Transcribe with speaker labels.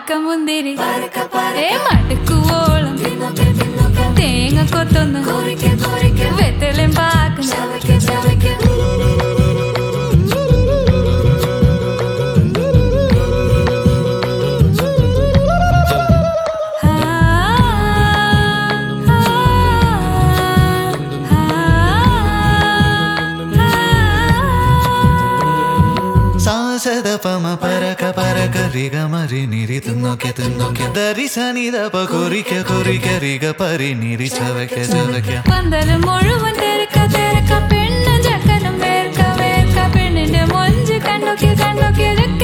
Speaker 1: മുന്തിരി മടുക്കുവോളം തേങ്ങ കൊത്തൊന്ന് വെത്തലും പാക്കും
Speaker 2: പമ പരക പരക റിഗ മരി നിരി തുന്നോക്കെ തുന്നോക്കെ ദരി സനി ദപ കുറിക്ക കുറിക്ക റിഗ പരി നിരി ചവക്ക ചവക്ക
Speaker 1: പന്തലും മുഴുവൻ തിരക്ക തിരക്ക പെണ്ണും ചക്കനും വേർക്ക വേർക്ക പെണ്ണിന്റെ മൊഞ്ച് കണ്ണൊക്കെ കണ്ണൊക്കെ